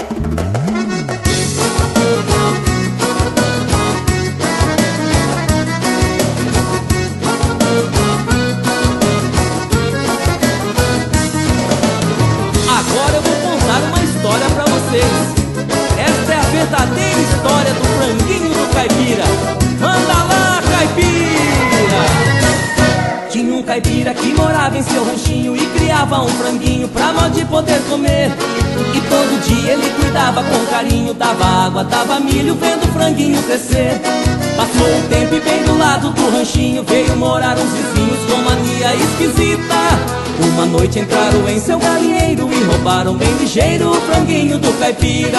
Agora eu vou contar uma história pra vocês. Esta é a verdadeira história do franguinho do caipira. Manda lá, caipira! Tinha um caipira que morava em seu ranchinho e criava um franguinho pra mal de poder comer. E todo dia ele cuidava com carinho, dava água, dava milho, vendo o franguinho crescer. Passou um tempo e bem do lado do ranchinho veio morar uns vizinhos com mania esquisita. Uma noite entraram em seu galinheiro e roubaram bem ligeiro o franguinho do caipira.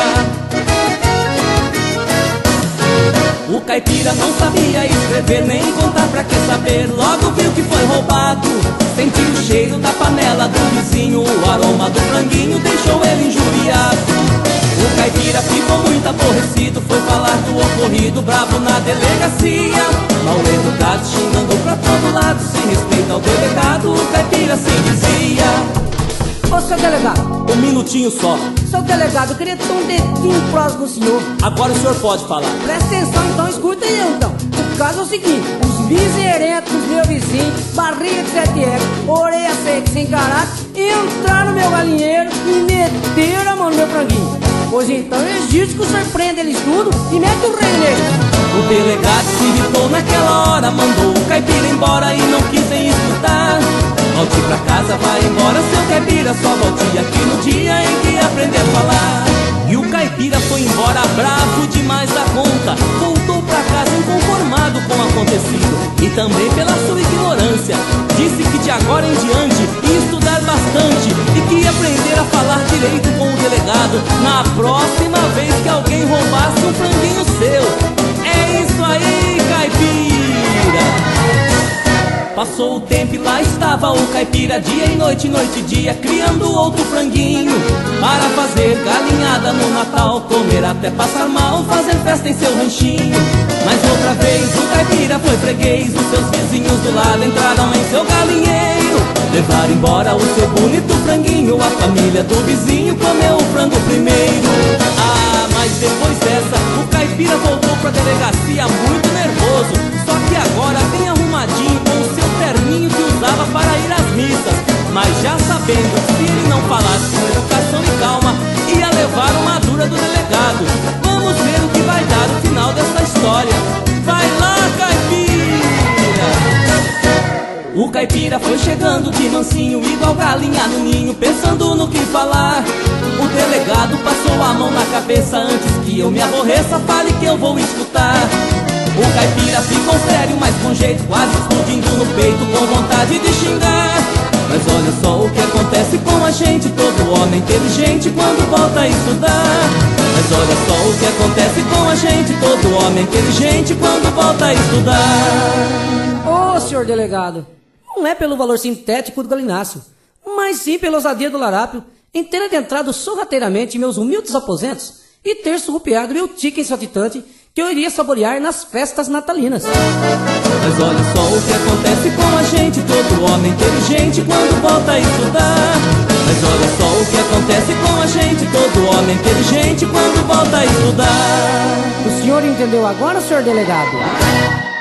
O caipira não sabia escrever nem contar, pra que saber? Logo viu que foi roubado. Sentiu o cheiro da panela do vizinho, o aroma do franguinho deixou ele injuriado. O caipira ficou muito aborrecido, foi falar do ocorrido bravo na delegacia. Mal educado, xingando pra todo lado, sem respeito ao delegado, o caipira assim dizia: Ô, seu delegado, um minutinho só. seu delegado, eu queria ter um dedinho próximo do senhor. Agora o senhor pode falar. Presta atenção então, escuta aí então. O caso é o seguinte: os miserentos dos meus vizinhos, barriga de 7 egos, orelha seca, sem caráter, entraram no meu galinheiro e meteram a mão no meu franguinho. Pois então eu exijo que o senhor prenda eles tudo e mete o rei neles. O delegado se irritou naquela hora, mandou o caipira embora e não quis nem escutar. Volte pra casa, vai embora, seu caipira, só volte aqui no dia em que aprender a falar. E o caipira foi embora bravo demais da conta. Voltou pra casa inconformado com o acontecido e também pela sua ignorância. Disse que de agora em diante ia estudar bastante e que ia aprender a falar direito com o delegado na próxima vez que alguém roubasse um franguinho seu. É isso aí, caipira! Passou o tempo e lá estava o caipira, dia e noite e dia, criando outro franguinho para fazer galinhada no Natal, comer até passar mal, fazer festa em seu ranchinho. Mas outra vez o caipira foi freguês, os seus vizinhos do lado entraram em seu galinheiro, levaram embora o seu bonito franguinho, a família do vizinho comeu o frango primeiro. Ah, mas depois dessa, o caipira voltou pra delegacia muito nervoso, só que agora bem arrumadinho, com o seu terninho que usava para ir às missas. Mas já sabendo que se ele não falasse com educação e calma, ia levar uma dura do delegado. Vamos ver o que vai dar no final dessa história. Vai lá, caipira! O caipira foi chegando de mansinho, igual galinha no ninho, pensando no que falar. O delegado passou a mão na cabeça: antes que eu me aborreça, fale que eu vou escutar. O caipira ficou sério, mas com jeito, quase explodindo no peito, com vontade de xingar. Mas olha só o que acontece com a gente, todo homem inteligente quando volta a estudar. Mas olha só o que acontece com a gente, todo homem inteligente quando volta a estudar. Ô, senhor delegado, não é pelo valor sintético do galináceo, mas sim pela ousadia do larápio em ter adentrado sorrateiramente em meus humildes aposentos e ter surrupiado meu tique saltitante que eu iria saborear nas festas natalinas. Mas olha só o que acontece com a gente, todo homem inteligente quando volta a estudar. Mas olha só o que acontece com a gente, todo homem inteligente quando volta a estudar. O senhor entendeu agora, senhor delegado?